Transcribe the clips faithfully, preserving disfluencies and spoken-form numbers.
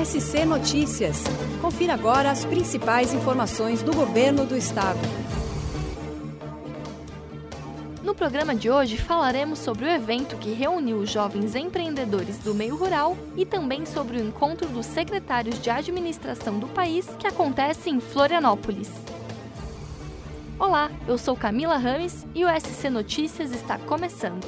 S C Notícias. Confira agora as principais informações do Governo do Estado. No programa de hoje falaremos sobre o evento que reuniu os jovens empreendedores do meio rural e também sobre o encontro dos secretários de administração do país que acontece em Florianópolis. Olá, eu sou Camila Rames e o S C Notícias está começando.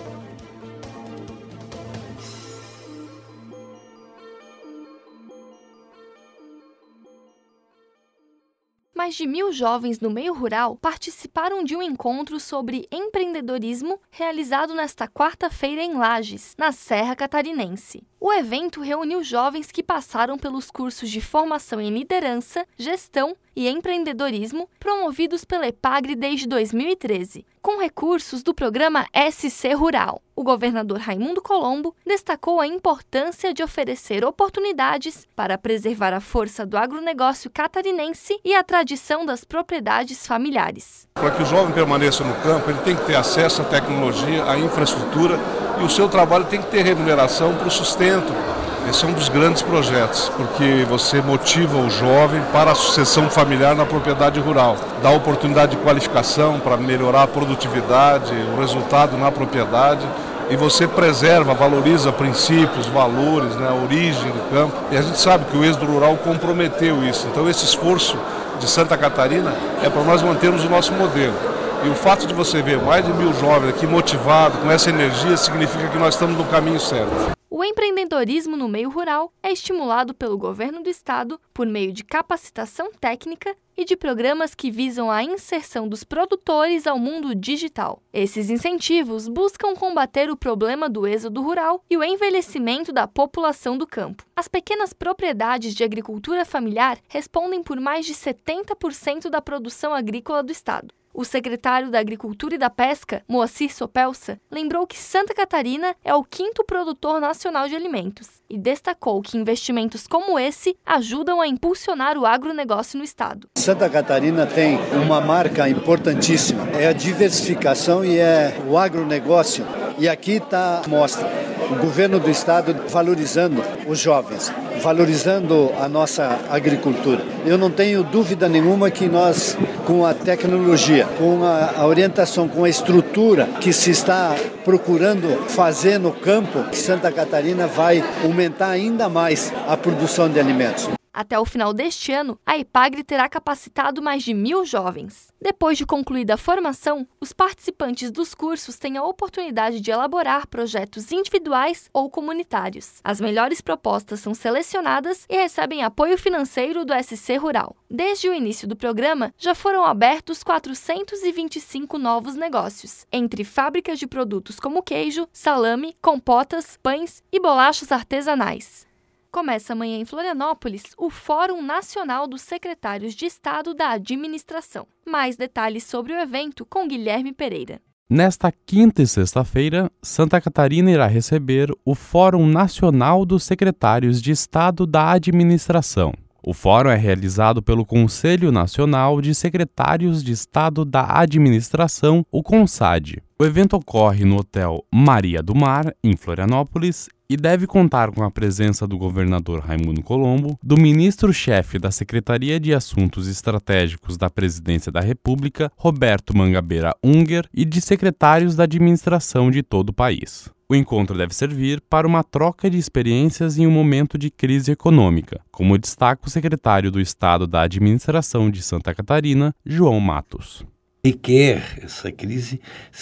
Mais de mil jovens no meio rural participaram de um encontro sobre empreendedorismo realizado nesta quarta-feira em Lages, na Serra Catarinense. O evento reuniu jovens que passaram pelos cursos de formação em liderança, gestão e empreendedorismo promovidos pela EPAGRE desde dois mil e treze, com recursos do programa S C Rural. O governador Raimundo Colombo destacou a importância de oferecer oportunidades para preservar a força do agronegócio catarinense e a tradição das propriedades familiares. Para que o jovem permaneça no campo, ele tem que ter acesso à tecnologia, à infraestrutura e o seu trabalho tem que ter remuneração para o sustento. Esse é um dos grandes projetos, porque você motiva o jovem para a sucessão familiar na propriedade rural. Dá oportunidade de qualificação para melhorar a produtividade, o resultado na propriedade. E você preserva, valoriza princípios, valores, né, a origem do campo. E a gente sabe que o êxodo rural comprometeu isso. Então esse esforço de Santa Catarina é para nós mantermos o nosso modelo. E o fato de você ver mais de mil jovens aqui motivados, com essa energia, significa que nós estamos no caminho certo. O empreendedorismo no meio rural é estimulado pelo governo do estado por meio de capacitação técnica e de programas que visam a inserção dos produtores ao mundo digital. Esses incentivos buscam combater o problema do êxodo rural e o envelhecimento da população do campo. As pequenas propriedades de agricultura familiar respondem por mais de setenta por cento da produção agrícola do estado. O secretário da Agricultura e da Pesca, Moacir Sopelsa, lembrou que Santa Catarina é o quinto produtor nacional de alimentos e destacou que investimentos como esse ajudam a impulsionar o agronegócio no estado. Santa Catarina tem uma marca importantíssima, é a diversificação e é o agronegócio. E aqui está a mostra, o governo do estado valorizando os jovens, valorizando a nossa agricultura. Eu não tenho dúvida nenhuma que nós, com a tecnologia, com a, a orientação, com a estrutura que se está procurando fazer no campo, Santa Catarina vai aumentar ainda mais a produção de alimentos. Até o final deste ano, a EPAGRE terá capacitado mais de mil jovens. Depois de concluída a formação, os participantes dos cursos têm a oportunidade de elaborar projetos individuais ou comunitários. As melhores propostas são selecionadas e recebem apoio financeiro do S C Rural. Desde o início do programa, já foram abertos quatrocentos e vinte e cinco novos negócios, entre fábricas de produtos como queijo, salame, compotas, pães e bolachas artesanais. Começa amanhã em Florianópolis o Fórum Nacional dos Secretários de Estado da Administração. Mais detalhes sobre o evento com Guilherme Pereira. Nesta quinta e sexta-feira, Santa Catarina irá receber o Fórum Nacional dos Secretários de Estado da Administração. O fórum é realizado pelo Conselho Nacional de Secretários de Estado da Administração, o CONSAD. O evento ocorre no Hotel Maria do Mar, em Florianópolis, e deve contar com a presença do governador Raimundo Colombo, do ministro-chefe da Secretaria de Assuntos Estratégicos da Presidência da República, Roberto Mangabeira Unger, e de secretários da administração de todo o país. O encontro deve servir para uma troca de experiências em um momento de crise econômica, como destaca o secretário do Estado da Administração de Santa Catarina, João Matos. Requer essa crise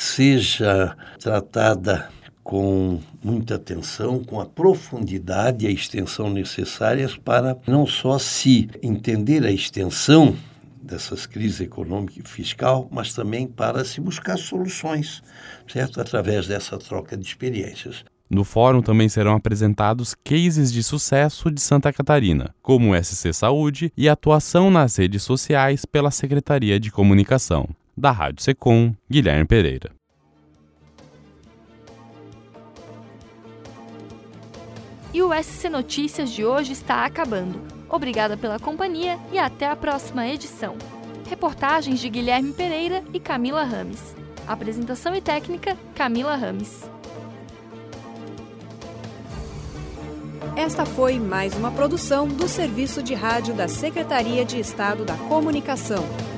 seja tratada com muita atenção, com a profundidade e a extensão necessárias para não só se entender a extensão dessas crises econômica e fiscal, mas também para se buscar soluções, certo? Através dessa troca de experiências. No fórum também serão apresentados cases de sucesso de Santa Catarina, como o S C Saúde e a atuação nas redes sociais pela Secretaria de Comunicação. Da Rádio Secom, Guilherme Pereira. E o S C Notícias de hoje está acabando. Obrigada pela companhia e até a próxima edição. Reportagens de Guilherme Pereira e Camila Rames. Apresentação e técnica, Camila Rames. Esta foi mais uma produção do Serviço de Rádio da Secretaria de Estado da Comunicação.